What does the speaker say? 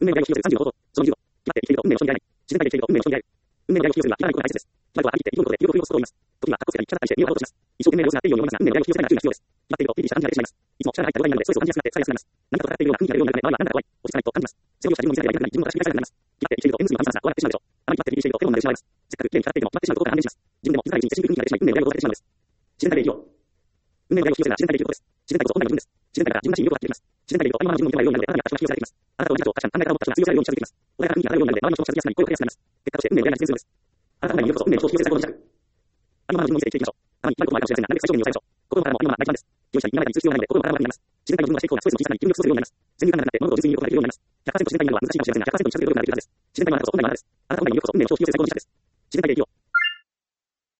運命の代を引き寄せる35法。その2を、決まって生きていると運命の人になれない。自然体で生きていると運命の人になれる。運命の代を引き寄せるは、決まらないことが大切です。決まることははっきり言って、生きることで、有力を要することを言います。時は、過去世界に来たりして、身を張ろうとします。一生懸命を失っているように思いますが、運命の代を引き寄せるのが注意が必要です。決まっていると、ピリピリした感じが出てしまいます。いつも力が入った弱いなので、ストレスを感じやすくなって、疲れやすくなります。何かと戦っているような空気が出るようになるため、周りはなんだか怖い。落ち着かないと感じます。強い力になりたいので、自分の正しくないと、落ち着かないと感じます。決まって生きていると、縁結びが難しくなりますが、こうなってしまうでしょう。あまり決まって生きていると、不穏なでしまいます。せっかく綺麗に決まっていても、決まってしまうと、どうか判明します。自分でも気づかないうちに手しびくになれてしまい、運命の代を遠ざけてしまうのです。自然体で生きよう。運命の代を引き寄せるのは自然体で生きることです。自然体こそ本来の自分です。自然体から自分らしい魅力を発揮できます。自然体でいると、ありのままの自分を認められるようになるので、あなたには人が必要されてきます。あなたと同じだと確かに考え方を持った人が必要されるように近づいてきます。穏やかな雰囲気が漂うようになるので、周りの人も近づきやすくなり、声をかけやすくなります。結果として運命の代が実現するのです。あなたの運命の代が必要です。あなたの魅力こそ運命の人を引き寄せることに近く。ありのままの自分を見せて生きていきましょう。たまに決まることもあるかもしれませんが、なるべく最小限に抑えましょう。心からもありのままが一番です。心からも一番が一番です。良い作業に今はないと必要が必要になります。自然体の自分が成功がストレスの小ささに気分を過ごすようになります。先入観がなくなって物事を純粋によく考えるようになります。100% 自然体になるのは難しいかもしれませんが、100% 近づけることができるはずです。自然体のあなたこそ本来のあなたです。あなた本来の魅力こそ運命の人を引き寄せることの力です。自然体で生きよう。